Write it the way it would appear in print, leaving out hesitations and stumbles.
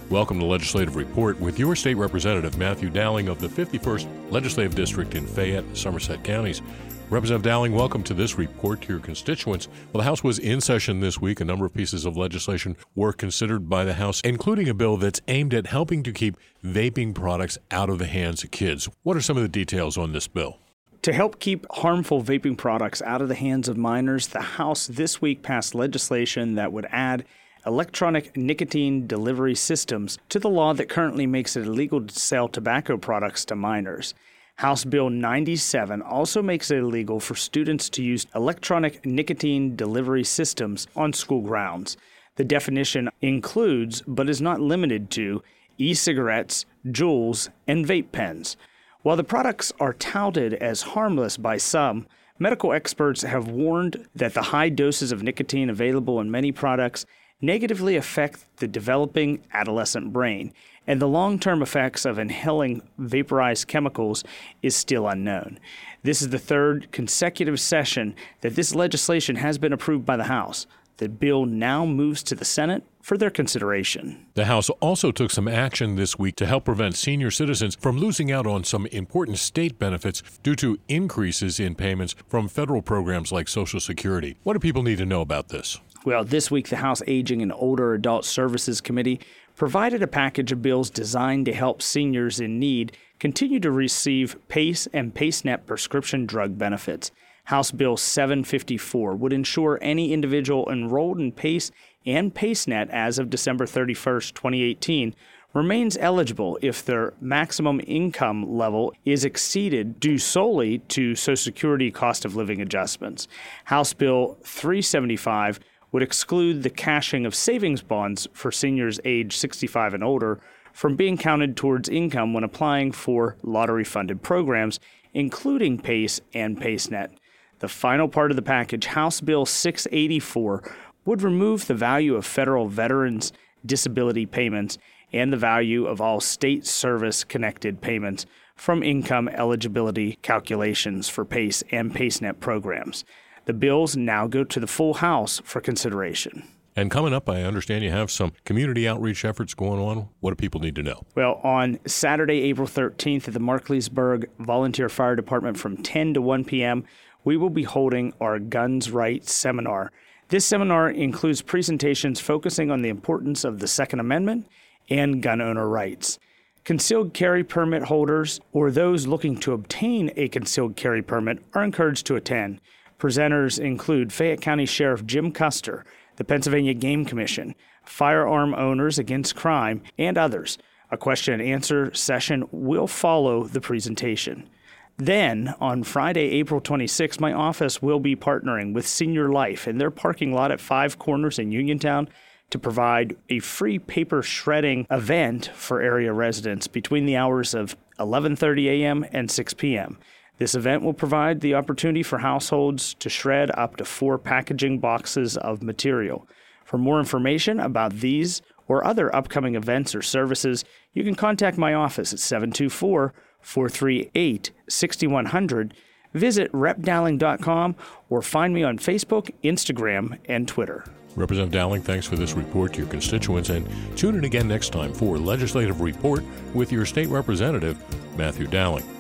Welcome to Legislative Report with your state representative, Matthew Dowling of the 51st Legislative District in Fayette, Somerset counties. Representative Dowling, welcome to this report to your constituents. Well, the House was in session this week. A number of pieces of legislation were considered by the House, including a bill that's aimed at helping to keep vaping products out of the hands of kids. What are some of the details on this bill? To help keep harmful vaping products out of the hands of minors, the House this week passed legislation that would add electronic nicotine delivery systems to the law that currently makes it illegal to sell tobacco products to minors. House Bill 97 also makes it illegal for students to use electronic nicotine delivery systems on school grounds. The definition includes, but is not limited to, e-cigarettes, Juuls, and vape pens. While the products are touted as harmless by some, medical experts have warned that the high doses of nicotine available in many products negatively affect the developing adolescent brain, and the long-term effects of inhaling vaporized chemicals is still unknown. This is the third consecutive session that this legislation has been approved by the House. The bill now moves to the Senate for their consideration. The House also took some action this week to help prevent senior citizens from losing out on some important state benefits due to increases in payments from federal programs like Social Security. What do people need to know about this? Well, this week, the House Aging and Older Adult Services Committee provided a package of bills designed to help seniors in need continue to receive PACE and PACENet prescription drug benefits. House Bill 754 would ensure any individual enrolled in PACE and PACENet as of December 31st, 2018, remains eligible if their maximum income level is exceeded due solely to Social Security cost of living adjustments. House Bill 375 would exclude the cashing of savings bonds for seniors age 65 and older from being counted towards income when applying for lottery-funded programs, including PACE and PACENet. The final part of the package, House Bill 684, would remove the value of federal veterans' disability payments and the value of all state service-connected payments from income eligibility calculations for PACE and PACENet programs. The bills now go to the full House for consideration. And coming up, I understand you have some community outreach efforts going on. What do people need to know? Well, on Saturday, April 13th at the Markleysburg Volunteer Fire Department from 10 to 1 p.m., we will be holding our Guns Right seminar. This seminar includes presentations focusing on the importance of the Second Amendment and gun owner rights. Concealed carry permit holders or those looking to obtain a concealed carry permit are encouraged to attend. Presenters include Fayette County Sheriff Jim Custer, the Pennsylvania Game Commission, Firearm Owners Against Crime, and others. A question and answer session will follow the presentation. Then, on Friday, April 26, my office will be partnering with Senior Life in their parking lot at Five Corners in Uniontown to provide a free paper shredding event for area residents between the hours of 11:30 a.m. and 6 p.m. This event will provide the opportunity for households to shred up to 4 packaging boxes of material. For more information about these or other upcoming events or services, you can contact my office at 724-438-6100, visit repdowling.com, or find me on Facebook, Instagram, and Twitter. Representative Dowling, thanks for this report to your constituents, and tune in again next time for Legislative Report with your state representative, Matthew Dowling.